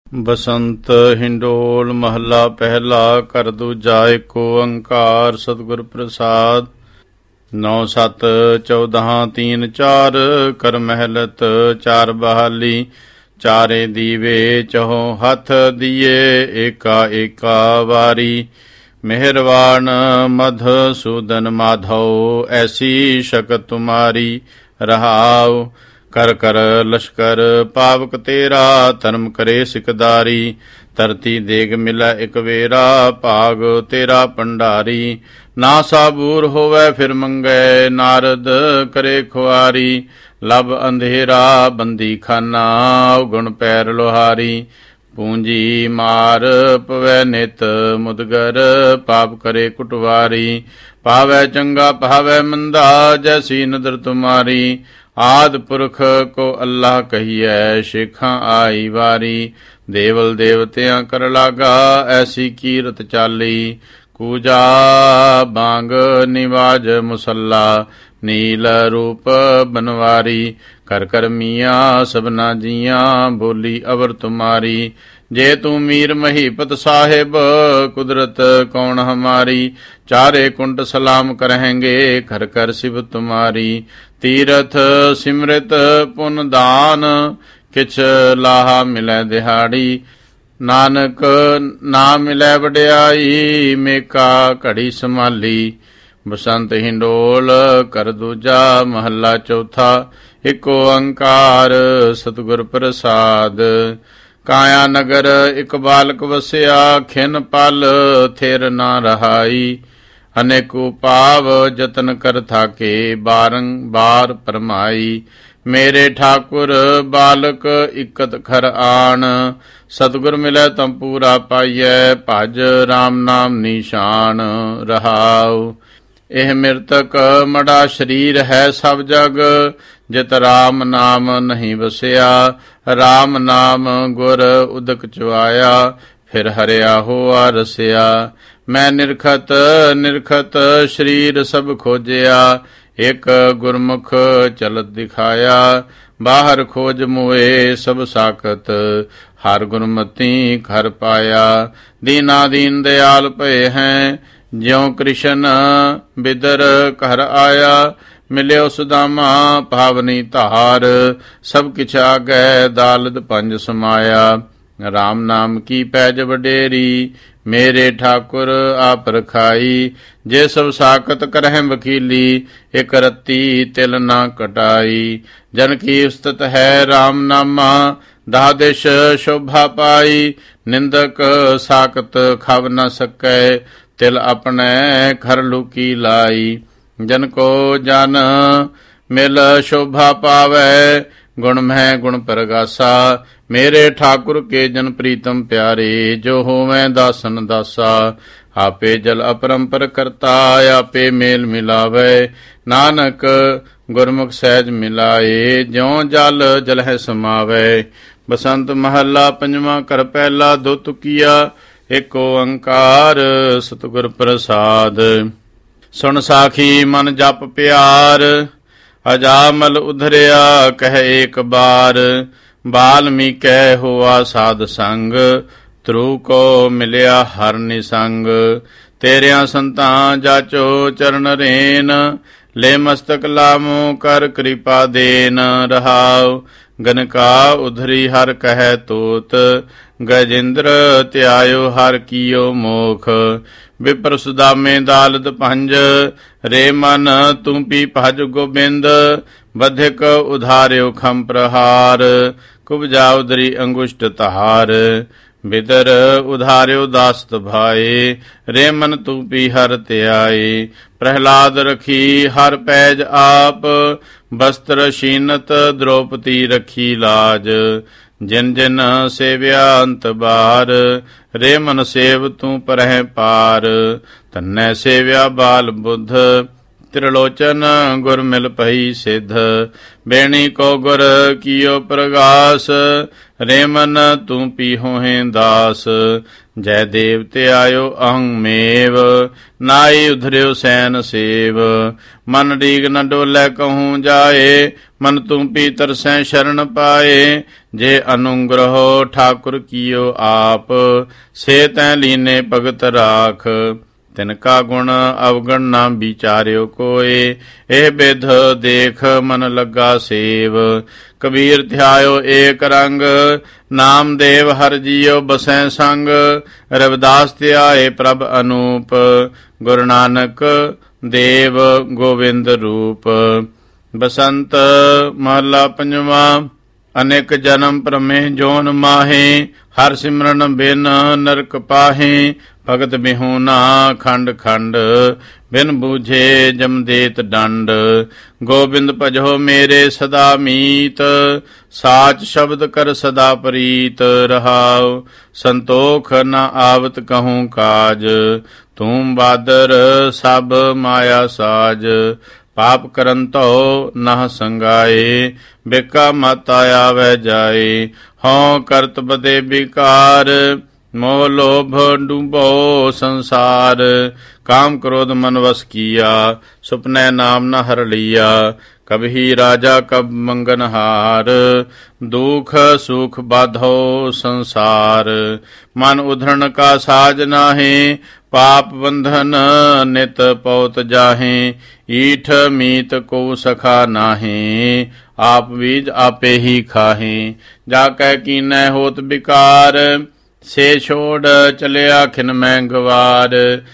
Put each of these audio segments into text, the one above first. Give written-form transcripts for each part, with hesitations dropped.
ਬਸੰਤ ਹਿੰਡੋਲ ਮਹੱਲਾ ਪਹਿਲਾ। ਘਰ ਦੂਜਾ ਏਕ ਓੰਕਾਰ ਸਤਿਗੁਰ ਪ੍ਰਸਾਦ। 9 7 14 3 4 ਕਰ ਮਹਿਲਤ ਚਾਰ ਬਹਾਲੀ। ਚਾਰੇ ਦੀਵੇ ਚਹੋ ਹੱਥ ਦੀਏ ਏਕਾ ਏਕਾ ਵਾਰੀ। ਮਿਹਰਵਾਨ ਮਧਸੂਦਨ ਮਾਧੋ ਐਸੀ ਸ਼ਕਤ ਤੁਮਾਰੀ। ਰਹਾਉ ਕਰ ਕਰ ਲਸ਼ਕਰ ਪਾਵਕ ਤੇਰਾ ਧਰਮ ਕਰੇ ਸਿਕਦਾਰੀ। ਧਰਤੀ ਦੇਗ ਮਿਲੈ ਇਕ ਵੇਰਾ ਭਾਗ ਤੇਰਾ ਭੰਡਾਰੀ। ਨਾ ਸਾਬੂਰ ਹੋਵੈ ਫਿਰ ਮੰਗੈ ਨਾਰਦ ਕਰੇ ਖੁਆਰੀ। ਲਬ ਅੰਧੇਰਾ ਬੰਦੀ ਖਾਨਾ ਔਗੁਣ ਪੈਰ ਲੋਹਾਰੀ। ਪੂੰਜੀ ਮਾਰ ਪਵੈ ਨਿਤ ਮੁਦਗਰ ਪਾਪ ਕਰੇ ਕੁਟਵਾਰੀ। ਪਾਵੈ ਚੰਗਾ ਪਾਵੈ ਮੰਦਾ ਜੈਸੀ ਨਦਰ ਤੁਮਾਰੀ। ਆਦ ਪੁਰਖ ਕੋ ਅੱਲਾਹ ਕਹੀਐ ਸ਼ੇਖਾਂ ਆਈ ਵਾਰੀ। ਦੇਵਲ ਦੇਵਤਿਆਂ ਕਰ ਲਾਗਾ ਐਸੀ ਕੀਰਤ ਚਾਲੀ। ਕੂਜਾ ਬਾਂਗ ਨਿਵਾਜ ਮੁਸੱਲਾ ਨੀਲ ਰੂਪ ਬਨਵਾਰੀ। ਕਰ ਕਰ ਮੀਆਂ ਸਭਨਾ ਜੀਆਂ ਬੋਲੀ ਅਵਰ ਤੁਮਾਰੀ। ਜੇ ਤੂੰ ਮੀਰ ਮਹੀਪਤ ਸਾਹਿਬ ਕੁਦਰਤ ਕੌਣ ਹਮਾਰੀ। ਚਾਰੇ ਕੁੰਟ ਸਲਾਮ ਕਰਹਿੰਗੇ ਕਰ ਕਰ ਸਿਵ ਤੁਮਾਰੀ। ਤੀਰਥ ਸਿਮਰਿਤ ਪੁਨ ਦਾਨ ਕਿਛ ਲਾਹਾ ਮਿਲੈ ਦਿਹਾੜੀ। ਨਾਨਕ ਨਾ ਮਿਲੈ ਵਡਿਆਈ ਮੇਕਾ ਘੜੀ ਸੰਭਾਲੀ। ਬਸੰਤ ਹਿੰਡੋਲ ਕਰ ਦੂਜਾ ਮਹੱਲਾ ਚੌਥਾ। ਇਕ ਓੰਕਾਰ ਸਤਿਗੁਰ ਪ੍ਰਸਾਦ। ਕਾਇਆ ਨਗਰ ਇਕ ਬਾਲਕ ਵਸਿਆ ਖਿਨ ਪਲ ਥਿਰ ਨਾ ਰਹਾਈ। ਅਨੇਕੂ ਭਾਵ ਜਤਨ ਕਰ ਥਾਕੇ ਬਾਰੰਬਾਰ ਪਰਮਾਈ। ਮੇਰੇ ਠਾਕੁਰ ਬਾਲਕ ਇਕਤ ਖਰ ਆਣ। ਸਤਿਗੁਰ ਮਿਲੈ ਤਮ ਪੂਰਾ ਪਾਈਐ ਭਜ ਰਾਮ ਨਾਮ ਨਿਸ਼ਾਨ। ਰਹਾਉ ਇਹ ਮਿਰਤਕ ਮੜਾ ਸਰੀਰ ਹੈ ਸਭ ਜਗ। ਜਿਤ ਰਾਮ ਨਾਮ ਨਹੀਂ ਵਸਿਆ ਰਾਮ ਨਾਮ ਗੁਰ ਉਦਕ ਚਵਾਇਆ। ਫਿਰ ਹਰਿਆ ਹੋਆ ਰਸਿਆ। ਮੈਂ ਨਿਰਖਤ ਨਿਰਖਤ ਸਰੀਰ ਸਭ ਖੋਜਿਆ। ਇਕ ਗੁਰਮੁਖ ਚਲਤ ਦਿਖਾਇਆ। ਬਾਹਰ ਖੋਜ ਮੋਏ ਸਭ ਸਾਖਤ ਹਰ ਗੁਰਮਤੀ ਘਰ ਪਾਇਆ। ਦੀਨਾ ਦੀਨ ਦਿਆਲ ਭਏ ਹੈ ਜਿਉ ਕ੍ਰਿਸ਼ਨ ਬਿਦਰ ਘਰ ਆਇਆ। ਮਿਲਿਓ ਸੁਦਾਮਾ ਭਾਵਨੀ ਧਾਰ ਸਭ ਕਿਛ ਆਗੈ ਦਾਲਦ ਪੰਜ ਸਮਾਇਆ। ਰਾਮ ਨਾਮ ਕੀ ਪੈਜ ਵਡੇਰੀ ਮੇਰੇ ਠਾਕੁਰ ਆਪ ਰਖਾਈ। ਜੇ ਸਭ ਸਾਕਤ ਕਰਹਿ ਵਕੀਲੀ ਇਕ ਰੱਤੀ ਤਿਲ ਨਾ ਕਟਾਈ। ਜਨ ਕੀ ਉਸਤਤ ਹੈ ਰਾਮ ਨਾਮਾ ਦਾਦਿਸ਼ ਸ਼ੋਭਾ ਪਾਈ। ਨਿੰਦਕ ਸਾਕਤ ਖਵ ਨ ਸਕੈ ਤਿਲ ਆਪਣੇ ਖਰ ਲੁਕੀ ਲਾਈ। ਜਨ ਕੋ ਜਨ ਮਿਲ ਸ਼ੋਭਾ ਪਾਵੈ ਗੁਣ ਮਹਿ ਗੁਣ ਪ੍ਰਗਾਸਾ। ਮੇਰੇ ਠਾਕੁਰ ਕੇ ਜਨ ਪ੍ਰੀਤਮ ਪਿਆਰੇ ਜੋ ਹੋਵੈ ਦਾਸਨ ਦਾਸਾ। ਆਪੇ ਜਲ ਅਪਰੰਪਰ ਕਰਤਾ ਆਪੇ ਮੇਲ ਮਿਲਾਵੈ। ਨਾਨਕ ਗੁਰਮੁਖ ਸਹਿਜ ਮਿਲਾਏ ਜਿਉ ਜਲ ਜਲਹਿ ਸਮਾਵੈ। ਬਸੰਤ ਮਹੱਲਾ ਪੰਜਵਾਂ ਘਰ ਪਹਿਲਾ ਦੋ ਤੁਕੀਆ। ਇਕ ਓੰਕਾਰ ਸਤਿਗੁਰ ਪ੍ਰਸਾਦ। ਸੁਣ ਸਾਖੀ ਮਨ ਜਪ ਪਿਆਰ ਅਜਾਮਲ ਉਧਰਿਆ ਕਹਿ ਏਕ ਬਾਰ। ਬਾਲਮੀਕੈ ਹੋਆ ਸਾਧ ਸੰਗ ਧਰੂ ਕੋ ਮਿਲਿਆ ਹਰ ਨਿਸੰਗ। ਤੇਰਿਆਂ ਸੰਤਾਂ ਜਾਚੋ ਚਰਨ ਰੇਨ ਲੈ ਮਸਤਕ ਲਾਮੋ ਕਰ ਕਿਰਪਾ ਦੇਨ। ਰਹਾਉ ਗਨਕਾ ਉਧਰੀ ਹਰ ਕਹਿ ਤੋਤ ਗਜਿੰਦਰ ਧਿਆਇਓ ਹਰ ਕੀਓ ਮੋਖ। ਵਿਪਰ ਸੁਦਾਮੇ ਦਾਲਦ ਪੰਜ ਰੇ ਮਨ ਤੂੰ ਪੀ ਭਜ ਗੋਬਿੰਦ। ਬਧਿਕ ਉਧਾਰਿਓ ਖੰਮ ਪ੍ਰਹਾਰ ਕੁਬਜਾ ਉਦਰੀ ਅੰਗੁਸ਼ਟ ਤਹਾਰ। ਬਿਦਰ ਉਧਾਰਿਓ ਦਾਸਤ ਭਾਏ ਰੇ ਮਨ ਤੂੰ ਪੀ ਹਰ ਧਿਆਏ। ਪ੍ਰਹਿਲਾਦ ਰਖੀ ਹਰ ਪੈਜ ਆਪ ਬਸਤਰ ਸ਼ੀਨਤ ਦ੍ਰੋਪਦੀ ਰਖੀ ਲਾਜ। ਜਿਨ ਜਿਨ ਸੇਵਿਆ ਅੰਤ ਬਾਰ ਰੇ ਮਨ ਸੇਵ ਤੂੰ ਪਰਹਿ ਪਾਰ। ਧੰਨੈ ਸੇਵਿਆ ਬਾਲ ਬੁੱਧ ਤ੍ਰਿਲੋਚਨ ਗੁਰ ਮਿਲ ਪਈ ਸਿੱਧ। ਬੇਣੀ ਕੋ ਗੁਰ ਕੀਓ ਪ੍ਰਗਾਸ ਰੇ ਮਨ ਤੂੰ ਪੀ ਹੋਹੇ ਦਾਸ। ਜੈ ਦੇਵ ਤੇ ਆਇਓ ਅਹੰ ਮੇਵ, ਨਾਈ ਉਧਰਿਓ ਸੈਨ ਸੇਵ। ਮਨ ਡੀਗ ਨ ਡੋਲੇ ਕਹੂੰ ਜਾਏ, ਮਨ ਤੂੰ ਪੀਤਰ ਸੈ ਸ਼ਰਨ ਪਾਏ। ਜੇ ਅਨੁਗ੍ਰਹੋ ਠਾਕੁਰ ਕੀਓ ਆਪ, ਸੇ ਤੈ ਲੀਨੇ ਭਗਤ ਰਾਖ। ਤਿਨ ਕਾ ਗੁਣ ਅਵਗਣ ਨਾ ਵਿਚਾਰਿਓ ਕੋਏ, ਇਹ ਬਿਧ ਦੇਖ ਮਨ ਲੱਗਾ ਸੇਵ। ਕਬੀਰ ਧਿਆਇਓ ਏਕ ਰੰਗ, ਨਾਮਦੇਵ ਹਰਿ ਜੀਉ ਬਸੈ ਸੰਗ। ਰਵਿਦਾਸ ਧਿਆਏ ਪ੍ਰਭ ਅਨੂਪ, ਗੁਰੂ ਨਾਨਕ ਦੇਵ ਗੋਵਿੰਦ ਰੂਪ। ਬਸੰਤ ਮਹਲਾ ਪੰਜਵਾਂ। ਅਨੇਕ ਜਨਮ ਭ੍ਰਮੇ ਜੋਨ ਮਾਹੇ, ਹਰਿ ਸਿਮਰਨ ਬਿਨ ਨਰਕ ਪਾਹੇ। ਭਗਤ ਬਿਹੂਨਾ ਖੰਡ ਖੰਡ, ਬਿਨ ਬੂਝੇ ਜਮਦੇਤ ਡੰਡ। ਗੋਬਿੰਦ ਭਜੋ ਮੇਰੇ ਸਦਾ ਮੀਤ, ਸਾਚ ਸ਼ਬਦ ਕਰ ਸਦਾ ਪ੍ਰੀਤ। ਰਹਾਉ ਸੰਤੋਖ ਨ ਆਵਤ ਕਹੂੰ ਕਾਜ, ਤੂੰ ਬਾਦਰ ਸਭ ਮਾਇਆ ਸਾਜ। ਪਾਪ ਕਰਨ ਤੋ ਨਹ ਸੰਗਾਏ, ਬਿਕਾ ਮਤ ਆਵੈ ਜਾਏ। ਹਉ ਕਰਤ ਬਦੇ ਬਿਕਾਰ, ਮੋਹ ਲੋਭ ਡੂਬੋ ਸੰਸਾਰ। ਕਾਮ ਕ੍ਰੋਧ ਮਨ ਵਸ ਕੀਆ, ਸੁਪਨੇ ਨਾਮ ਨ ਹਰ ਲੀਆ। ਕਬਹੀ ਰਾਜਾ ਕਬ ਮੰਗਨਹਾਰ, ਦੁਖ ਸੁਖ ਬਾਧੋ ਸੰਸਾਰ। ਮਨ ਉਧਰਨ ਕਾ ਸਾਜ ਨਾਹੀਂ, ਪਾਪ ਬੰਧਨ ਨਿਤ ਪਉਤ ਜਾਹੇ। ਈਠ ਮੀਤ ਕੋ ਸਖਾ ਨਾਹੀਂ, ਆਪ ਬੀਜ ਆਪੇ ਹੀ ਖਾਹੇ। ਜਾ ਕੈ ਕੀਨੈ ਹੋਤ ਬਿਕਾਰ, ਸੇ ਛੋੜ ਚਲਿਆ ਖਿਨ ਮੈਂ ਗਵਾਰ।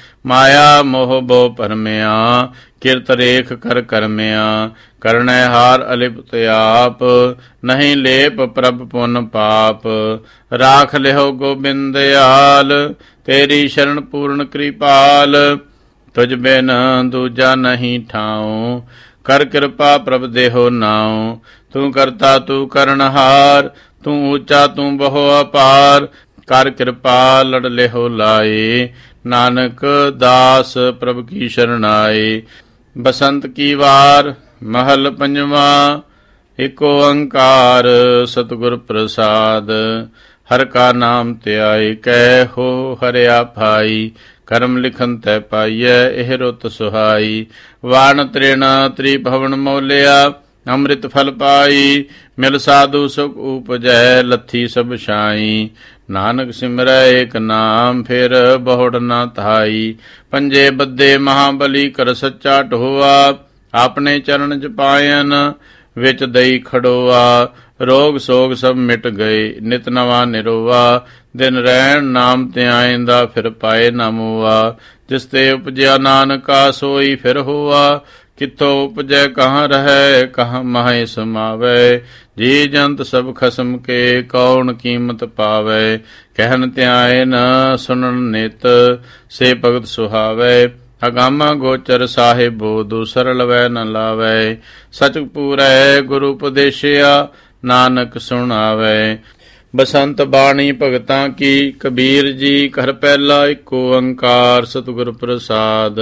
ਮਾਇਆ ਮੋਹ ਬੋ ਭਰਮਿਆ, ਕਿਰਤ ਰੇਖ ਕਰ ਕਰਮਿਆ। ਕਰਨੈ ਹਾਰ ਅਲਿਪਤ ਆਪ, ਨਹੀਂ ਲੇਪ ਪ੍ਰਭ ਪੁਨ ਪਾਪ। ਰਾਖ ਲਿਓ ਗੋਬਿੰਦਿਆਲ, ਤੇਰੀ ਸ਼ਰਨ ਪੂਰਨ ਕਿਰਪਾਲ। ਤੁਝ ਬਿਨ ਦੂਜਾ ਨਹੀਂ ਠਾਉ, ਕਰ ਕਿਰਪਾ ਪ੍ਰਭ ਦੇਹੋ ਨਾਉ। ਤੂੰ ਕਰਤਾ ਤੂੰ ਕਰਨਹਾਰ, ਤੂੰ ਉੱਚਾ ਤੂੰ ਬਹੁ ਅਪਾਰ। ਕਰ ਕਿਰਪਾ ਲੜ ਲਿਓ ਲਾਏ, ਨਾਨਕ ਦਾਸ ਪ੍ਰਭ ਕੀ ਸ਼ਰਨਾਏ। ਬਸੰਤ ਕੀ ਵਾਰ ਮਹਲ ਪੰਜਵਾਂ। ਇਕ ਓੰਕਾਰ ਸਤਿਗੁਰ ਪ੍ਰਸਾਦ, ਹਰ ਕਾ ਨਾਮ ਧਿਆਏ। ਕੈ ਹੋ ਹਰਿਆ ਭਾਈ, ਕਰਮ ਲਿਖਨ ਤੈ ਪਾਈਐ ਇਹ ਰੁੱਤ ਸੁਹਾਈ। ਵਾਣ ਤ੍ਰਿਣ ਤ੍ਰਿਭਵਨ ਮੋਲਿਆ, ਅੰਮ੍ਰਿਤ ਫਲ ਪਾਈ। ਮਿਲ ਸਾਧੂ ਸੁਖ ਉਪਜੈ, ਲੱਥੀ ਸਭ ਛਾਈ। ਨਾਨਕ ਸਿਮਰੈ ਏਕ ਨਾਮ, ਫਿਰ ਬਹੁੜ ਨਾ ਧਾਈ। ਪੰਜੇ ਬੱਦੇ ਮਹਾਬਲੀ ਕਰ ਸੱਚਾ ਢੋਆ, ਆਪਣੇ ਚਰਨ ਚ ਪਾਇਨ ਵਿੱਚ ਦਈ ਖੜੋਆ। ਰੋਗ ਸੋਗ ਸਭ ਮਿਟ ਗਏ, ਨਿਤ ਨਵਾ ਨਿਰੋਆ। ਦਿਨ ਰਹਿਣ ਨਾਮ ਧਿਆਇਂਦਾ, ਫਿਰ ਪਾਏ ਨਾ ਮੋਆ। ਜਿਸ ਤੇ ਉਪਜਿਆ ਨਾਨਕਾ, ਸੋਈ ਫਿਰ ਹੋਆ। ਕਿੱਥੋਂ ਉਪਜੈ ਕਹਾਂ ਰਹੈ, ਕਹਾਂ ਮਾਹੇ ਸਮਾਵੈ। ਜੀ ਜੰਤ ਸਭ ਖਸਮ ਕੇ, ਕੌਣ ਕੀਮਤ ਪਾਵੈ। ਕਹਿਨ ਧਿਆਇਨ ਸੁਨਨ ਨਿਤ, ਸੇ ਭਗਤ ਸੁਹਾਵੈ। ਅਗਾਮਾ ਗੋਚਰ ਸਾਹਿਬੋ, ਦੂਸਰ ਲਵੈ ਨ ਲਾਵੈ। ਸਚ ਪੂਰੈ ਗੁਰੂ ਉਪਦੇਸ਼ਿਆ, ਨਾਨਕ ਸੁਣਾਵੈ। ਬਸੰਤ ਬਾਣੀ ਭਗਤਾਂ ਕੀ, ਕਬੀਰ ਜੀ ਘਰ ਪਹਿਲਾ। ਇਕ ਓੰਕਾਰ ਸਤਿਗੁਰ ਪ੍ਰਸਾਦ।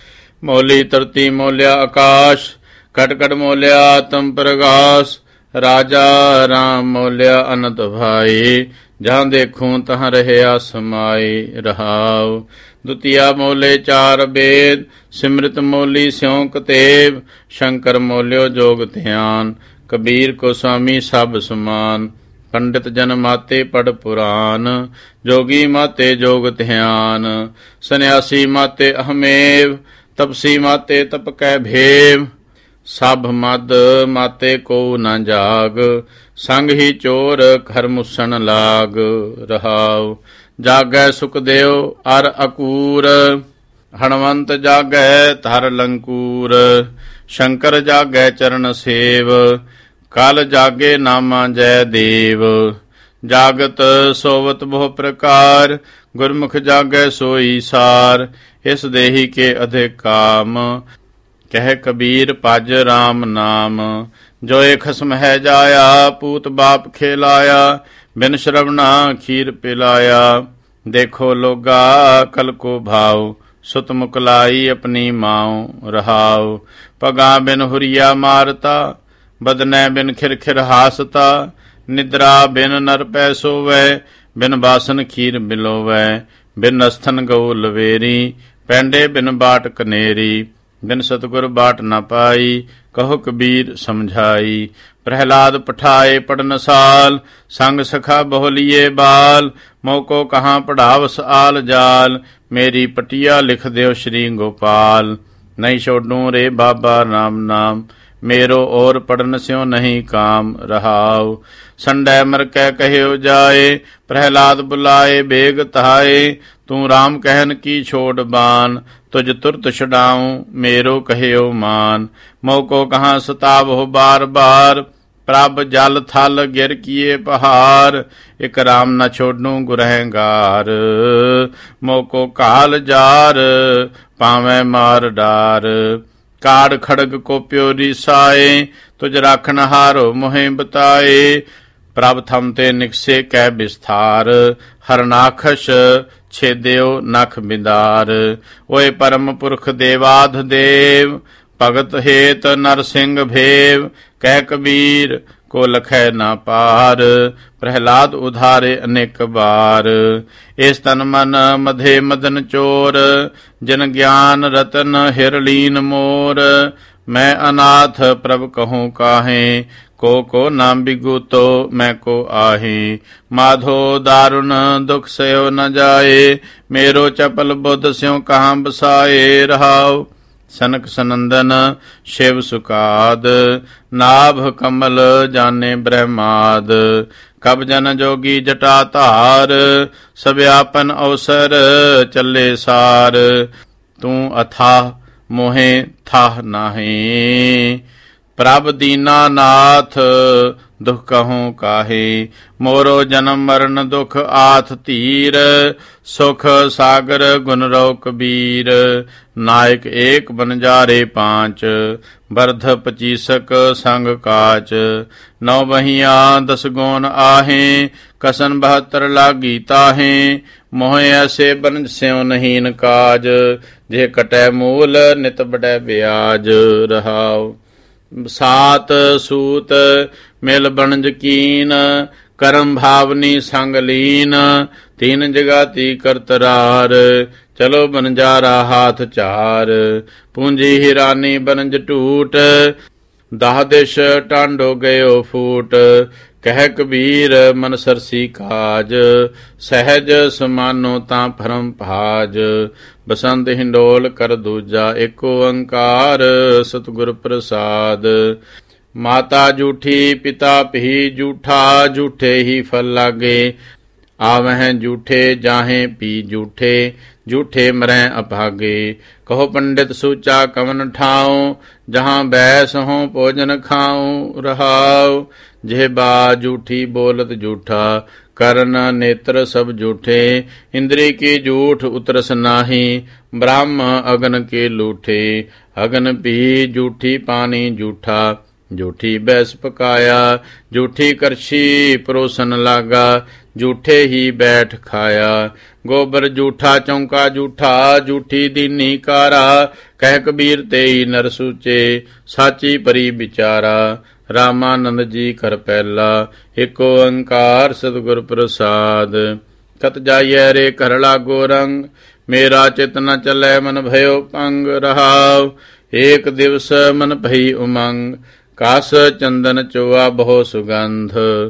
ਮੋਲੀ ਧਰਤੀ ਮੋਲਿਆ ਆਕਾਸ਼, ਘਟ ਘਟ ਮੋਲਿਆ ਆਤਮ ਪ੍ਰਗਾਸ। ਰਾਜਾ ਰਾਮ ਮੋਲਿਆ ਅਨੰਤ ਭਾਈ, ਜਹਾਂ ਦੇਖੂੰ ਤਹਾਂ ਰਹਿਆ ਸਮਾਈ। ਰਹਾਉ ਦੁਤੀਆ ਮੋਲੇ ਚਾਰ ਬੇਦ, ਸਿਮਰਿਤ ਮੋਲੀ ਸਿਉ ਕਤੇਬ। ਸ਼ੰਕਰ ਮੋਲਿਓ ਜੋਗ ਧਿਆਨ, ਕਬੀਰ ਕੋ ਸੁਆਮੀ ਸਭ ਸਮਾਨ। ਪੰਡਿਤ ਜਨ ਮਾਤੇ ਪੜ ਪੁਰਾਨ, ਜੋਗੀ ਮਾਤੇ ਜੋਗ ਧਿਆਨ। ਸੰਨਿਆਸੀ ਮਾਤੇ ਅਹਮੇਵ, ਤਪਸੀ ਮਾਤੇ ਤਪ ਕੈ ਭੇਵ। ਸਭ ਮਦ ਮਾਤੇ ਕੋ ਨ ਜਾਗ, ਸੰਗ ਹੀ ਚੋਰ ਘਰ ਮੁਸਣ ਲਾਗ। ਰਹਾਉ ਜਾਗੈ ਸੁਖਦੇਵ ਅਰ ਅਕੂਰ, ਹਣਵੰਤ ਜਾਗੈ ਧਰ ਲੰਕੂਰ। ਸ਼ੰਕਰ ਜਾਗੈ ਚਰਨ ਸੇਵ, ਕਲ ਜਾਗੇ ਨਾਮਾ ਜੈ ਦੇਵ। ਜਾਗਤ ਸੋਵਤ ਬਹੁ ਪ੍ਰਕਾਰ, ਗੁਰਮੁਖ ਜਾਗੈ ਸੋਈ ਸਾਰ। ਇਸ ਦੇਹੀ ਕੇ ਅਧਿਕ ਕਾਮ, ਕਹਿ ਕਬੀਰ ਭਜ ਰਾਮ ਨਾਮ। ਜੋਏ ਖਸਮ ਹੈ ਜਾਇਆ, ਪੂਤ ਬਾਪ ਖੇਲਾਇਆ। ਬਿਨ ਸ਼ਰਵਣਾ ਖੀਰ ਪਿਲਾਇਆ। ਦੇਖੋ ਲੋਗਾ ਕਲ ਕੋ ਭਾਉ, ਸੁਤ ਮੁਕਲਾਈ ਆਪਣੀ ਮਾਉ। ਰਹਾਉ ਪਗਾ ਬਿਨ ਹੁਰੀਆ ਮਾਰਤਾ, ਬਦਨੈ ਬਿਨ ਖਿਰਖਿਰ ਹਾਸਤਾ। ਨਿਦਰਾ ਬਿਨ ਨਰ ਪੈ ਸੋਵੈ, ਬਿਨ ਬਾਸਨ ਖੀਰ ਬਿਲੋਵੈ। ਬਿਨ ਅਸਥਨ ਗਊ ਲਵੇਰੀ, ਪੈਂਡੇ ਬਿਨ ਬਾਟ ਕਨੇਰੀ, ਬਿਨ ਸਤਿਗੁਰ ਬਾਟ ਨ ਪਾਈ, ਕਹੋ ਕਬੀਰ ਸਮਝਾਈ। ਪ੍ਰਹਿਲਾਦ ਪਠਾਏ ਪੜਨ ਸਾਲ, ਸੰਗ ਸਖਾ ਬਹੁਲੀਏ ਬਾਲ, ਮੋਕੋ ਕਹਾਂ ਪੜਾਵਸ ਆਲ ਜਾਲ, ਮੇਰੀ ਪਟਿਆ ਲਿਖ ਦਿਓ ਸ਼੍ਰੀ ਗੋਪਾਲ। ਨਹੀਂ ਛੋਡੂ ਰੇ ਬਾਬਾ ਰਾਮ ਨਾਮ, मेरो और पढ़न स्यों नहीं काम रहाव। संडै मर कै कह्यो जाए, प्रहलाद बुलाए बेग तहाए, तू राम कहन की छोड़ बान, तुझ तुरत छुड़ाऊं मेरो कह्यो मान। मोको कहाँ सतावो बार बार, प्रभ जल थल गिर किए पहाड़, इक राम न छोड़ू गुरहगार, मोको काल जार पावै मार डार। काड़ खड़ग को प्योरी साए, तुझ राखन हारो मोहे बताए, प्रभ थम ते निकसे कै विस्तार, हरनाखस छेद्यो नख बिदार। ओए परम पुरख देवाध देव, भगत हेत नरसिंह भेव, कह कबीर को लखै ना पार, प्रहलाद उधारे अनेक बार। इस तन मन मधे मदन चोर, जन ज्ञान रतन हिरलीन मोर। मैं अनाथ प्रभ कहूँ काहे, को नाम बिगुतो मैं को आहे। माधो दारुण दुख सयो न जाए, मेरो चपल बुद्ध स्यों कहाँ बसाए रहाओ। सनक सनंदन शिव सुकाद, नाभ कमल जाने ब्रह्माद। कब जन जोगी जटा धार, सव्यापन अवसर चले सार। तू अथाह मोहे थाह नाहे, प्रभ दीना नाथ दुख कहूँ काहे। मोरो जन्म मरण दुख आथ तीर, सुख सागर गुण रो कबीर। नायक एक बनजारे पांच, बर्ध पचीसक संग काच। नौ बहिया दस गोन आहे, कसन 72 लागी ताहे। मोह ऐसे बन स्यों नहीं काज, जे कटै मूल नित बड़ै ब्याज रहाओ। सात सूत मिल बनज कीन, करम भावनी संग लीन। तीन जगाती करतरार, चलो बनजारा हाथ चार। पूंजी हिरानी बनज टूट, दाह दिश टांडो गयो फूट। कह कबीर मन सरसी काज, सहज समानो तां भरम भाज। बसंत हिंडोल कर दूजा, एको ओंकार सतगुर प्रसाद। माता जूठी पिता भी जूठा, जूठे ही फल लागे। आवह जूठे जाहे पी जूठे, जूठे मरै अभागे। कहो पंडित सूचा कवन ठाऊं, जहाँ बैस हों भोजन खाऊं रहाओ। जे बा जूठी बोलत जूठा, करन नेत्र सब जूठे। इंद्री की जूठ उतरस नाही, ब्राह्म अगन के लूठे। अगन पी जूठी पानी जूठा, जूठी बैस पकाया। जूठी करछी परोसन लागा, जूठे ही बैठ खाया। गोबर जूठा चौंका जूठा, जूठी दीनी कारा। कह कबीर तेई नर सूचे, साची परी बिचारा। रामानंद जी कर पहला, एक ओंकार सतगुर प्रसाद। कत जाइए रे कर लागो रंग, मेरा चित न चलै मन भयो पंग रहाव। एक दिवस मन भई उमंग, कास चंदन चोआ बहु सुगंध।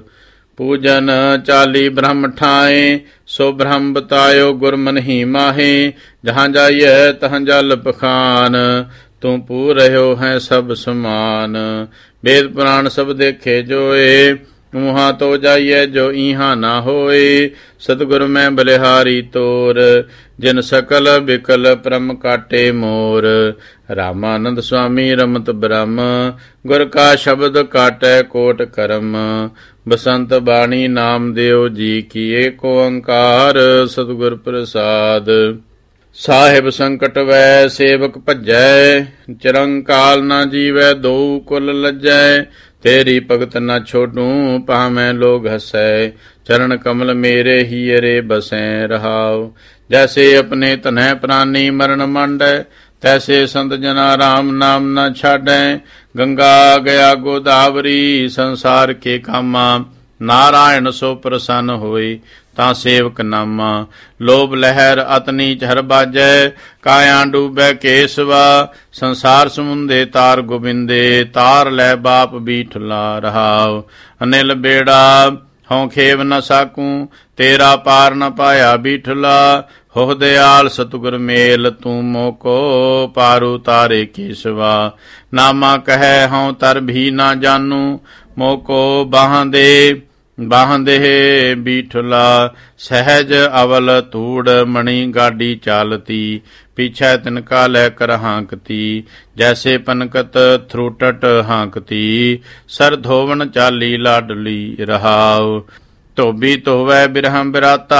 पूजन 40 ब्रह्म ठाए, सो ब्रह्म बतायो गुर मन ही माहे। जहाँ जाइए तहाँ जल पखान, तू पू रहो है सब समान। वेद पुराण सब देखे जोए, वहाँ तो जाइए जो इहाँ ना होए। सतगुर में बलिहारी तोर, जिन सकल बिकल परम काटे मोर। रामानंद स्वामी रमत ब्रह्म, गुर का शब्द काटे कोट करम। बसंत बाणी नाम देव जी की, एक ओंकार सतगुर प्रसाद। साहिब संकट वै सेवक भजै, चिरंकाल न जीवै दो कुल लज्जै। तेरी भगत न छोडू पावै लोग हसै, चरण कमल मेरे ही अरे बसै रहाओ। जैसे अपने तनह प्राणी मरण मांडै, तैसे संत जना राम नाम न छाडै। गंगा गया गोदावरी, संसार के कामा ਨਾਰਾਇਣ ਸੋ ਪ੍ਰਸੰਨ ਹੋਏ ਤਾਂ ਸੇਵਕ ਨਾਮਾ। ਲੋਭ ਲਹਿਰ ਅਤ ਨੀਚ ਹਰ ਬਾਜੈ, ਕਾਇਆ ਡੂਬੈ ਕੇਸਵਾ। ਸੰਸਾਰ ਸਮੁੰਦੇ ਤਾਰ ਗੋਬਿੰਦੇ, ਤਾਰ ਲੈ ਬਾਪ ਬੀਠਲਾ ਰਹਾਉ। ਅਨਿਲ ਬੇੜਾ ਹਉ ਖੇਵ ਨ ਸਾਕੂ, ਤੇਰਾ ਪਾਰ ਨ ਪਾਇਆ ਬੀਠਲਾ। ਹੋ ਦਿਆਲ ਸਤਿਗੁਰ ਮੇਲ, ਤੂੰ ਮੋਕੋ ਪਾਰੂ ਤਾਰੇ ਕੇਸਵਾ। ਨਾਮਾ ਕਹੈ ਹਉ ਤਰ ਵੀ ਨਾ ਜਾਨੂ, ਮੋਕੋ ਬਾਹਾਂ ਦੇ ਬੀਠਲਾ। ਸਹਿਜ ਅਵਲ ਧੂੜ ਮਣੀ ਗਾਡੀ ਚਾਲਤੀ, ਪੀਛੈ ਤਿਨਕਾ ਲੈ ਕਰ ਹਾਂਕਤੀ। ਜੈਸੇ ਪਨਕਤ ਥਰੂਟਟ ਹਾਂਕਤੀ, ਸਰ ਧੋਵਨ ਚਾਲੀ ਲਾਡਲੀ ਰਹਾਉ। ਧੋਬੀ ਧੋਵੈ ਬਿਰਹਮ ਬਿਰਾਤਾ,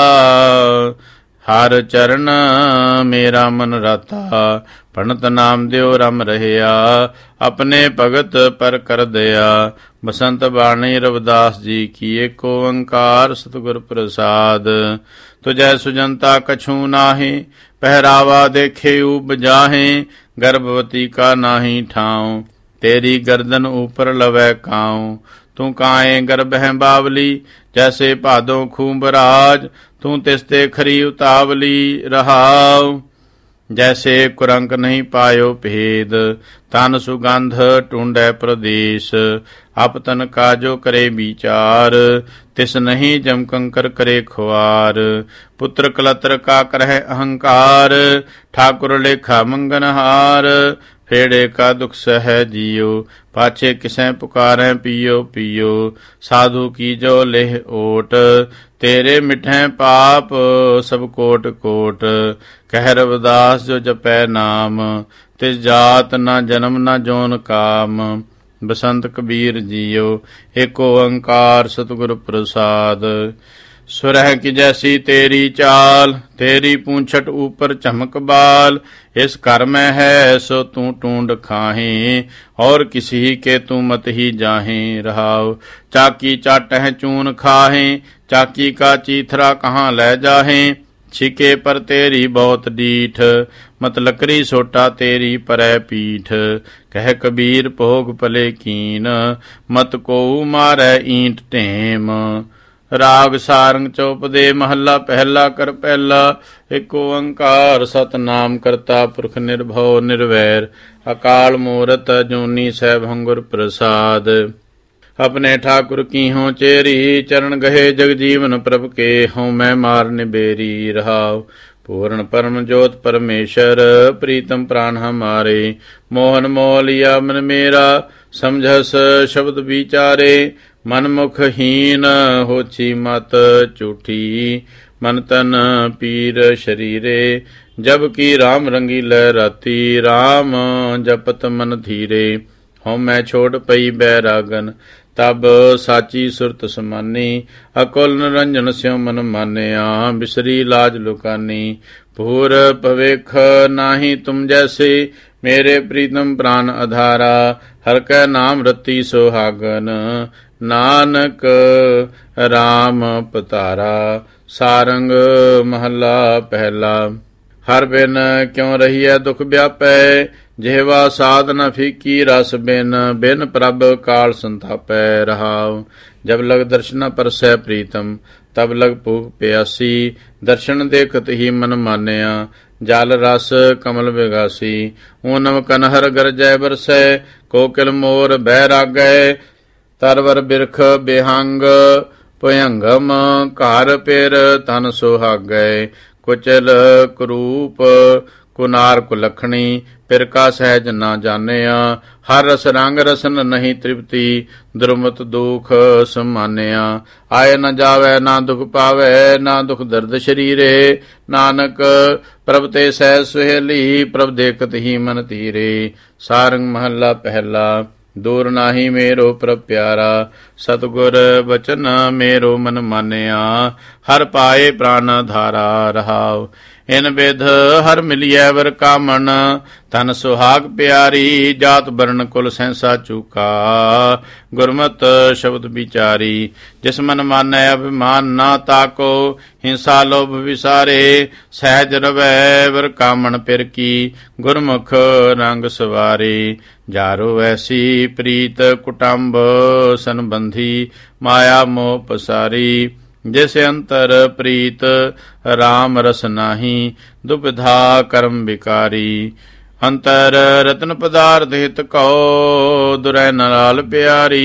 ਹਰ ਚਰਨ ਮੇਰਾ ਮਨ ਰਾਤਾ। ਭਣਤ ਨਾਮ ਦਿਓ ਰਮ ਰਹਿਆ, ਆਪਣੇ ਭਗਤ ਪਰ ਕਰ ਦਇਆ। ਬਸੰਤ ਬਾਣੀ ਰਵਿਦਾਸ ਜੀ ਕੀ ਏਕ ਓੰਕਾਰ ਸਤਿਗੁਰ ਪ੍ਰਸਾਦ। ਤੁਜੈ ਸੁਜੰਤਾ ਕਛੂ ਨਾਹੀ, ਪਹਿਰਾਵਾ ਦੇਖੇ ਊਬ ਜਾਹੇ। ਗਰਭਵਤੀ ਕਾ ਨਾਹੀ ਠਾਉ, ਤੇਰੀ ਗਰਦਨ ਊਪਰ ਲਵੈ ਕਾਉ। ਤੂੰ ਕਾਏ ਗਰਭਹਿ ਬਾਵਲੀ, ਜੈਸੇ ਭਾਦੋਂ ਖੂਬ ਰਾਜ। ਤੂੰ ਤਿਸ ਤੇ ਖਰੀ ਉਤਾਵਲੀ ਰਹਾਉ, ਜੈਸੇ ਕੁਰੰਕ ਨਹੀਂ ਪਾਇਓ ਭੇਦ। ਤਨ ਸੁਗੰਧ ਟੂੰਡੈ ਪ੍ਰਦੇਸ਼, ਆਪਤਨ ਕਾਜੋ ਕਰੇ ਵਿਚਾਰ। ਤਿਸ ਨਹੀਂ ਜਮ ਕੰਕਰ ਕਰੇ ਖੁਆਰ, ਪੁੱਤਰ ਕਲਤਰ ਕਾ ਕਰਹਿ ਅਹੰਕਾਰ। ਠਾਕੁਰ ਲੇਖਾ ਮੰਗਨਹਾਰ, ਫੇੜੇ ਕਾ ਦੁਖ ਸਹਿ ਜੀਓ। ਪਾਛੇ ਕਿਸੈ ਪੁਕਾਰੈ ਪੀਓ ਪੀਓ, ਸਾਧੂ ਕੀ ਜੋ ਲੇਹ ਓਟ। ਤੇਰੇ ਮਿਠੈ ਪਾਪ ਸਭ ਕੋਟ ਕੋਟ, ਕਹਿ ਰਵਿਦਾਸ ਜੋ ਜਪੈ ਨਾਮ। ਤਿਸ ਜਾਤ ਨਾ ਜਨਮ ਨਾ ਜੋਨ ਕਾਮ, ਬਸੰਤ ਕਬੀਰ ਜੀਓ ਏਕ ਓੰਕਾਰ ਸਤਿਗੁਰ ਪ੍ਰਸਾਦ। ਸੁਰਹਿ ਕੀ ਜੈਸੀ ਤੇਰੀ ਚਾਲ, ਤੇਰੀ ਪੂੰਛਟ ਊਪਰ ਚਮਕ ਬਾਲ। ਇਸ ਘਰ ਮੈਂ ਹੈ ਸੋ ਤੂੰ ਟੂੰਡ ਖਾਹੇ, ਔਰ ਕਿਸੀ ਕੇ ਤੂੰ ਮਤ ਹੀ ਜਾਹੇ ਰਹਾਉ। ਚਾਕੀ ਚਾਟਹਿ ਚੂਨ ਖਾਹੇ, ਚਾਕੀ ਕਾ ਚੀਥਰਾ ਕਹਾਂ ਲੈ ਜਾਹੇ। ਛਿਕੇ ਪਰ ਤੇਰੀ ਬਹੁਤ ਡੀਠ, ਮਤ ਲਕਰੀ ਸੋਟਾ ਤੇਰੀ ਪਰੈ ਪੀਠ। ਕਹਿ ਕਬੀਰ ਭੋਗ ਭਲੇ ਕੀਨ, ਮਤ ਕੋ ਮਾਰੈ ਈਂਟ ਢੇਮ। ਰਾਗ ਸਾਰੰਗ ਚੌਪਦੇ ਮਹੱਲਾ ਪਹਿਲਾ ਕਰ ਪਹਿਲਾ। ਏਕ ਓੰਕਾਰ ਸਤਿਨਾਮ ਕਰਤਾ ਪੁਰਖ ਨਿਰਭਉ ਨਿਰਵੈਰ। ਅਕਾਲ ਮੂਰਤ ਅਜੂਨੀ ਸੈਭੰ ਗੁਰ ਪ੍ਰਸਾਦ। ਆਪਣੇ ਠਾकुर ਕੀ ਹੋਂ ਚੇਰੀ, ਚਰਨ ਗਹੇ ਜਗ ਜੀਵਨ ਪ੍ਰਭ ਕੇ। ਹੋਂ ਮੈਂ ਮਾਰ ਨਿਬੇਰੀ ਰਹਾਉ। ਪੂਰਨ ਪਰਮ ਜੋਤ ਪਰਮੇਸ਼ਰ, ਪ੍ਰੀਤਮ ਪ੍ਰਾਨ ਹਮਾਰੇ। ਮੋਹਨ ਮੋਹ ਲਿਆ ਮਨ ਮੇਰਾ, ਸਮਝਸ ਸ਼ਬਦ ਵਿਚਾਰੇ। ਮਨ ਮੁਖ ਹੀਨ ਹੋਛੀ ਮਤ ਝੂਠੀ, ਮਨ ਤਨ ਪੀਰ ਸ਼ਰੀਰੇ। ਜਬ ਕੀ RAM ਰੰਗੀਲੇ ਰਾਤੀ, RAM ਜਪਤ ਮਨ ਧੀਰੇ। ਹਉ ਮੈਂ ਛੋੜ ਪਈ ਬੈਰਾਗਨ, ਤਬ ਸਾਚੀ ਸੁਰਤ ਸਮਾਨੀ। ਅਕੁਲ ਨਿਰੰਜਨ ਸਿਉ ਮਨ ਮਾਨਿਆ, ਬਿਸਰੀ ਲਾਜ ਲੁਕਾਨੀ। ਭੂਰ ਭਵੇਖ ਨਾਹੀ ਤੁਮ ਜੈਸੇ, ਮੇਰੇ ਪ੍ਰੀਤਮ ਪ੍ਰਾਨ ਅਧਾਰਾ। ਹਰ ਕੈ ਨਾਮ ਰਤੀ ਸੁਹਾਗਨ, ਨਾਨਕ RAM ਪਤਾਰਾ। ਸਾਰੰਗ ਮਹੱਲਾ ਪਹਿਲਾ। ਹਰ ਬਿਨ ਕਿਉ ਰਹੀਐ ਦੁਖ ਵਿਆਪੈ, ਜਿਹਵਾ ਸਾਧ ਨ ਫੀਕੀ ਰਸ ਬਿਨ। ਬਿਨ ਪ੍ਰਭ ਕਾਲ ਸੰਤਾਪੈ ਰਹਾਉ। ਜਬ ਲਗ ਦਰਸ਼ਨ ਪਰਸੈ ਪ੍ਰੀਤਮ, ਤਬ ਲਗ ਭੂਖ ਪਿਆਸੀ। ਦਰਸ਼ਨ ਦੇਖਤ ਹੀ ਮਨ ਮਾਨਿਆ, ਜਲ ਰਸ ਕਮਲ ਵਿਗਾਸੀ। ਊਨਮ ਕਨਹਰ ਗਰਜੈ ਬਰਸੈ, ਕੋਕਿਲ ਮੋਰ ਬਹਿ ਰਾਗੈ। ਤਰਵਰ ਬਿਰਖ ਬਿਹੰਗ, ਭਯੰਗਮ ਘਰ ਪਿਰ ਤਨ ਸੁਹਾਗੈ। ਕੁਚਲ ਕਰੂਪ ਕੁਨਾਰ ਕੁਲਖਣੀ, ਪਿਰ ਕਾ ਸਹਿਜ ਨਾ ਜਾਣਿਆ। ਹਰ ਰਸ ਰੰਗ ਰਸਨ ਨਹੀਂ ਤ੍ਰਿਪਤੀ, ਦੁਰਮਤ ਦੁਖ ਸਮਾਨਿਆ। ਆਏ ਨ ਜਾਵੈ ਨਾ ਦੁਖ ਪਾਵੈ, ਨਾ ਦੁਖ ਦਰਦ ਸ਼ਰੀਰੇ। ਨਾਨਕ ਪ੍ਰਭ ਤੇ ਸਹਿ ਸੁਹੇਲੀ, ਪ੍ਰਭ ਦੇਖਤ ਹੀ ਮਨ ਧੀਰੇ। ਸਾਰੰਗ ਮਹੱਲਾ ਪਹਿਲਾ। ਦੂਰ ਨਾਹੀ ਮੇਰੋ ਪ੍ਰਭ ਪਿਆਰਾ, ਸਤਿਗੁਰ ਬਚਨ ਮੇਰੋ ਮਨ ਮਾਨਿਆ। ਹਰ ਪਾਏ ਪ੍ਰਾਨ ਧਾਰਾ ਰਹਾਉ। ਇਨ ਬਿਧ ਹਰ ਮਿਲਿਐ ਵਰ ਕਾਮਣ, ਤਨ ਸੁਹਾਗ ਪਿਆਰੀ, ਜਾਤ ਬਰਨ ਕੁਲ ਸੈਂਸਾ ਚੂਕਾ, ਗੁਰਮਤ ਸ਼ਬਦ ਵਿਚਾਰੀ। ਜਿਸ ਮਨ ਮਾਨੈ ਅਭਿਮਾਨ ਨਾ ਤਾਕੋ, ਹਿੰਸਾ ਲੋਭ ਵਿਸਾਰੇ, ਸਹਿਜ ਰਵੈ ਵਰ ਕਾਮਣ ਪਿਰ ਕੀ, ਗੁਰਮੁਖ ਰੰਗ ਸਵਾਰੇ। ਜਾਰੋ ਐਸੀ ਪ੍ਰੀਤ ਕੁਟੰਬ ਸੰਬੰਧੀ, ਮਾਇਆ ਮੋਹ ਪਸਾਰੀ, ਜਿਸ ਅੰਤਰ ਪ੍ਰੀਤ ਰਾਮ ਰਸ ਨਾਹੀ, ਦੁਬਿਧਾ ਕਰਮ ਵਿਕਾਰੀ। ਅੰਤਰ ਰਤਨ ਪਦਾਰਥ ਹਿਤ ਕਉ, ਦੁਰੈ ਨਰਾਲ ਪਿਆਰੀ,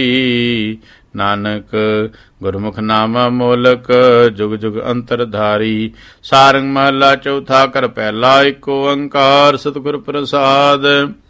ਨਾਨਕ ਗੁਰਮੁਖ ਨਾਮ ਮੋਲਕ, ਜੁਗ ਜੁਗ ਅੰਤਰਧਾਰੀ। ਸਾਰੰਗ ਮਹਲਾ ਚੌਥਾ, ਕਰ ਪਹਿਲਾ ਏਕ ਓੰਕਾਰ, ਸਤਿਗੁਰ ਪ੍ਰਸਾਦ।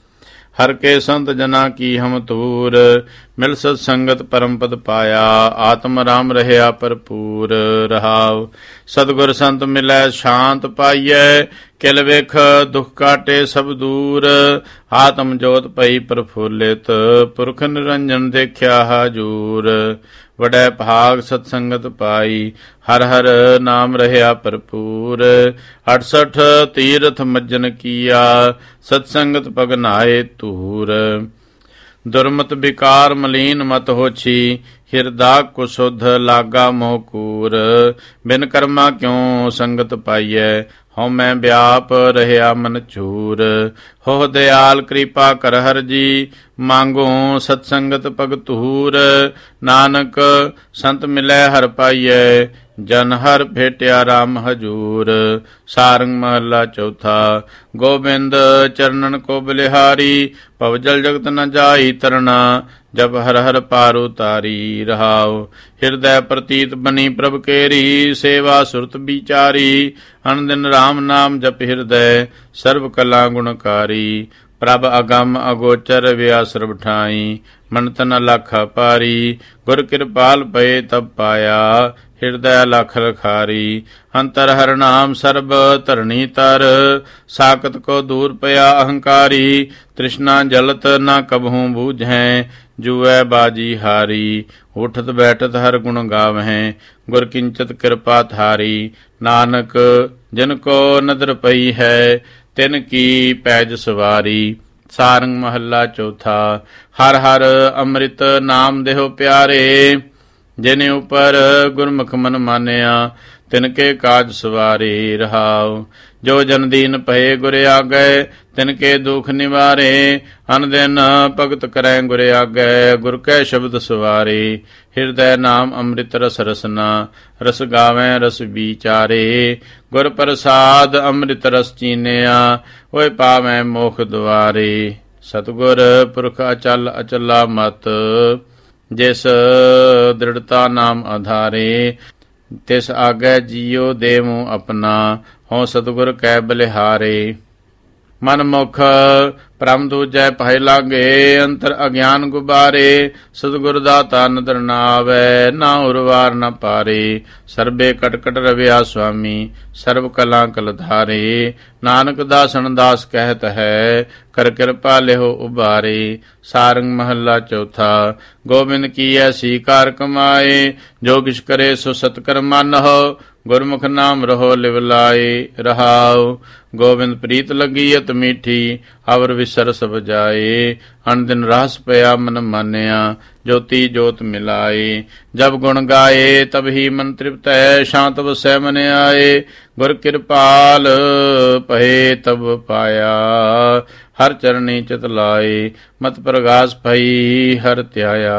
ਹਰ ਕੇ ਸੰਤ ਜਨਾ ਕੀ ਹਮ ਤੂਰ, ਮਿਲ ਸਤ ਸੰਗਤ ਪਰਮ ਪਦ ਪਾਇਆ, ਆਤਮ ਰਾਮ ਰਹਿਆ ਭਰਪੂਰ ਰਹਾਉ। ਸਤਿਗੁਰ ਸੰਤ ਮਿਲੈ ਸ਼ਾਂਤ ਪਾਈਐ, ਕਿਲ ਵੇਖ ਦੁਖ ਕਾਟੇ ਸਭ ਦੂਰ, ਆਤਮ ਜੋਤ ਪਈ ਪ੍ਰਫੁੱਲਿਤ, ਪੁਰਖ ਨਿਰੰਜਨ ਦੇਖਿਆ ਹਾਜੂਰ। ਵਡੈ ਭਾਗ ਸਤ ਸੰਗਤ ਪਾਈ, ਹਰ ਹਰ ਨਾਮ ਰਹਿਆ ਭਰਪੂਰ। 68 ਤੀਰਥ ਮੱਜਨ ਕੀਆ, ਸਤ ਸੰਗਤ ਪਗ ਨਾਏ ਧੂਰ। ਦੁਰਮਤ ਵਿਕਾਰ ਮਲੀਨ ਮਤ ਹੋਛੀ, ਹਿਰਦਾ ਕੁਸ਼ੁੱਧ ਲਾਗਾ ਮੋਹ ਕੂਰ। ਬਿਨ ਕਰਮਾ ਕਿਉ ਸੰਗਤ ਪਾਈਐ, ਹਉਮੈ ਵਿਆਪ ਰਹਿਆ ਮਨ ਝੂਰ। ਹੋ ਦਿਆਲ ਕਿਰਪਾ ਕਰ ਹਰਿ ਜੀ, ਮੰਗੋ ਸਤ ਸੰਗਤ ਪਗ ਧੂਰ। ਨਾਨਕ ਸੰਤ ਮਿਲੈ ਹਰਿ ਪਾਈਐ, ਜਨ ਹਰਿ ਭੇਟਿਆ ਰਾਮ ਹਜੂਰ। ਸਾਰੰਗ ਮਹਲਾ ਚੌਥਾ, ਗੋਬਿੰਦ ਚਰਨਨ ਕੋ ਬਲਿਹਾਰੀ, ਭਵ ਜਲ ਜਗਤ ਨ ਜਾਈ ਤਰਨਾ, ਜਬ ਹਰ ਹਰ ਪਾਰ ਉਤਾਰੀ ਰਹਾਉ। ਹਿਰਦੈ ਪ੍ਰਤੀਤ ਬਨੀ ਪ੍ਰਭ ਕੇਰੀ, ਸੇਵਾ ਸੁਰਤ ਵਿਚਾਰੀ। ਅਨ ਦਿਨ ਰਾਮ ਨਾਮ ਜਪ ਹਿਰਦੈ, ਸਰਬ ਕਲਾ ਗੁਣਕਾਰੀ। ਪ੍ਰਭ ਅਗੰਮ ਅਗੋਚਰ ਵਿਆ ਸਰਬ ਠਾਈ, ਮਨ ਤਨ ਅਲਖਾ ਪਾਰੀ। ਗੁਰ ਕਿਰਪਾਲ ਪਏ ਤਬ ਪਾਇਆ, ਹਿਰਦੈ ਲਖ ਲਖਾਰੀ। ਅੰਤਰ ਹਰ ਨਾਮ ਸਰਬ ਧਰਣੀ ਤਰ, ਸਾਕਤ ਕੋ ਦੂਰ ਪਿਆ ਅਹੰਕਾਰੀ। ਤ੍ਰਿਸ਼ਨਾ ਜਲਤ ਨਾ ਕਬਹੂ ਬੂਝੈ, ਜੂਐ ਬਾਜੀ ਹਾਰੀ। ਉਠਤ ਬੈਠਤ ਹਰ ਗੁਣ ਗਾਵਹਿ, ਗੁਰ ਕਿੰਚਤ ਕਿਰਪਾ ਥਾਰੀ। ਨਾਨਕ ਜਿਨ ਕੋ ਨਦਰ ਪਈ ਹੈ, ਤਿਨ ਕੀ ਪੈਜ ਸਵਾਰੀ। ਸਾਰੰਗ ਮਹੱਲਾ ਚੌਥਾ, ਹਰ ਹਰ ਅੰਮ੍ਰਿਤ ਨਾਮ ਦੇਹੁ ਪਿਆਰੇ। ਜਿਨ ਉਪਰ ਗੁਰਮੁਖ ਮਨ ਮਾਨਿਆ, ਤਿਨ ਕੇ ਕਾਜ ਸਵਾਰੇ ਰਹਾਉ। ਜੋ ਜਨ ਦੀਨ ਭਏ ਗੁਰ ਆਗੈ, ਤਿਨ ਕੇ ਦੁਖ ਨਿਵਾਰੇ। ਅਨ ਦਿਨ ਭਗਤ ਕਰੈ ਗੁਰ ਆਗੈ, ਗੁਰ ਕੈ ਸ਼ਬਦ ਸਵਾਰੇ। ਹਿਰਦੈ ਨਾਮ ਅੰਮ੍ਰਿਤ ਰਸ ਰਸਨਾ, ਰਸ ਗਾਵੈ ਰਸ ਵਿਚਾਰੇ। ਗੁਰ ਪ੍ਰਸਾਦ ਅੰਮ੍ਰਿਤ ਰਸ ਚੀਨਿਆ, ਓਏ ਪਾਵੈ ਮੋਖ ਦੁਆਰੇ। ਸਤਿਗੁਰ ਪੁਰਖ ਅਚਲ ਅਚਲਾ ਮਤ, ਜਿਸ ਦ੍ਰਿੜਤਾ ਨਾਮ ਆਧਾਰੇ। ਤਿਸ ਆਗੈ ਜੀਉ ਦੇਵੂ ਆਪਣਾ, ਹੋਂ ਸਤਿਗੁਰ ਕੈ ਬਲਿਹਾਰੇ। ਮਨ ਮੁਖ ਭ੍ਰਮ ਦੂਜੈ ਭਇ ਲਾਗੇ, ਅੰਤਰ ਅਗਿਆਨ ਗੁਬਾਰੇ। ਸਤਿਗੁਰ ਦਾਤਾ ਨਦਰ ਨਾ ਆਵੈ, ਨਾ ਉਰਵਾਰ ਨ ਪਾਰੇ। ਸਰਬੇ ਕਟ ਕਟ ਰਵਿਆ ਸੁਆਮੀ, ਸਰਬ ਕਲਾ ਕਲਧਾਰੇ। ਨਾਨਕ ਦਾਸਨ ਦਾਸ ਕਹਿਤ ਹੈ, ਕਰ ਕਿਰਪਾ ਲਿਹੁ ਉਬਾਰੇ। ਸਾਰੰਗ ਮਹੱਲਾ ਚੌਥਾ, ਗੋਬਿੰਦ ਕੀ ਐਸੀ ਕਾਰ ਕਮਾਏ, ਜੋ ਕਿਛ ਕਰੇ ਸੋ ਸਤਿਕਰ ਮਾਨਹੁ। ਗੁਰਮੁਖ ਨਾਮ ਰਹੋ ਲਿਵ ਲਾਏ ਰਹਾਉ। ਗੋਬਿੰਦ ਪ੍ਰੀਤ ਲੱਗੀ ਅਤ ਮੀਠੀ, ਅਵਰ ਵਿਸਰ ਸਭ ਜਾਏ। ਅਨ ਦਿਨ ਰਾਸ ਪਿਆ ਮਨ ਮਾਨਿਆ, ਜੋਤੀ ਜੋਤ ਮਿਲਾਏ। ਜਬ ਗੁਣ ਗਾਏ ਤਬ ਹੀ ਮਨ ਤ੍ਰਿਪਤੈ, ਸ਼ਾਂਤ ਵਸੈ ਮਨ ਆਏ। ਗੁਰ ਕਿਰਪਾਲ ਭਏ ਤਬ ਪਾਇਆ, ਹਰ ਚਰਣੀ ਚਿਤ ਲਾਏ। ਮਤ ਪ੍ਰਗਾਸ ਭਈ ਹਰ ਧਿਆਇਆ,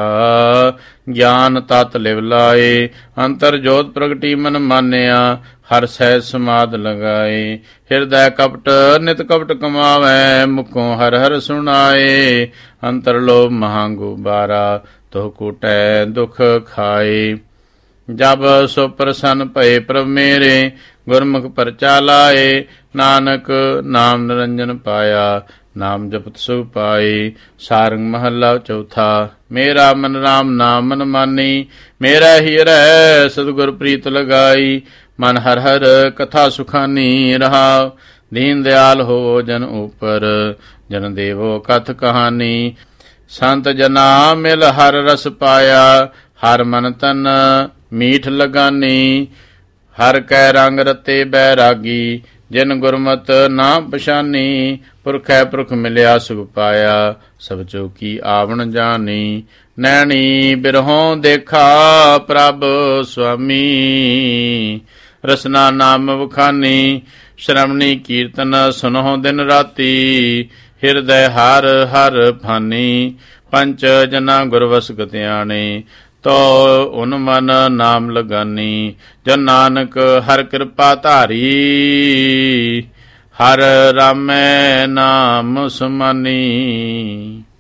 ਗਿਆਨ ਤਤ ਲਿਵ ਲਾਏ। ਅੰਤਰ ਜੋਤ ਪ੍ਰਗਟੀ ਮਨ ਮਾਨਿਆ, ਹਰ ਸਹਿਜ ਸਮਾਧ ਲਗਾਏ। ਹਿਰਦੈ ਕਪਟ ਨਿਤ ਕਪਟ ਕਮਾਵੈ, ਮੁਖੋਂ ਹਰ ਹਰ ਸੁਣਾਏ। ਅੰਤਰ ਲੋਭ ਮਹਾ ਗੁਬਾਰਾ, ਤੋ ਕੂਟੈ ਦੁਖ ਖਾਏ। ਜਬ ਸੋ ਪ੍ਰਸੰਨ ਭਏ ਪ੍ਰਭ ਮੇਰੇ, ਗੁਰਮੁਖ ਪਰਚਾ ਲਾਏ। ਨਾਨਕ ਨਾਮ ਨਿਰੰਜਨ ਪਾਇਆ, ਨਾਮ ਜਪਤ ਸੁਖ ਪਾਏ। ਸਾਰੰਗ ਮਹੱਲਾ ਚੌਥਾ, ਮੇਰਾ ਮਨ ਰਾਮ ਨਾਮ ਮਨ ਮਾਨੀ। ਮੇਰਾ ਹੀਰੈ ਸਤਿਗੁਰ ਪ੍ਰੀਤ ਲਗਾਈ, ਮਨ ਹਰ ਹਰ ਕਥਾ ਸੁਖਾਨੀ ਰਹਾਉ। ਦੀਨ ਦਿਆਲ ਹੋ ਜਨ ਉਪਰ, ਜਨ ਦੇਵੋ ਕਥ ਕਹਾਨੀ। ਸੰਤ ਜਨਾ ਮਿਲ ਹਰ ਰਸ ਪਾਇਆ, ਹਰ ਮਨ ਤਨ ਮੀਠ ਲਗਾਨੀ। ਹਰ ਕੈ ਰੰਗ ਰਤੇ ਬੈਰਾਗੀ, ਜਿਨ ਗੁਰਮਤਿ ਨਾ ਪਛਾਨੀ। ਪੁਰਖੈ ਪੁਰਖ ਮਿਲਿਆ ਸੁਖ ਪਾਇਆ, ਸਭ ਚੋਕੀ ਆਵਣ ਜਾਣੀ। ਨੈਣੀ ਬਿਰਹੋਂ ਦੇਖਾ ਪ੍ਰਭ ਸੁਆਮੀ, ਰਸਨਾ ਨਾਮ ਵਖਾਨੀ। ਸ਼੍ਰਵਣੀ ਕੀਰਤਨ ਸੁਨਹੁ ਦਿਨ ਰਾਤੀ, ਹਿਰਦੈ ਹਰ ਹਰ ਭਾਨੀ। ਪੰਚ ਜਨਾ ਗੁਰ ਵਸਗਤ ਆਣੇ, ਤੋ ਉਨ ਮਨ ਨਾਮ ਲਗਾਨੀ। ਜਨ ਨਾਨਕ ਹਰ ਕਿਰਪਾ ਧਾਰੀ, ਹਰ ਰਾਮੈ ਨਾਮ ਸੁਮਾਨੀ।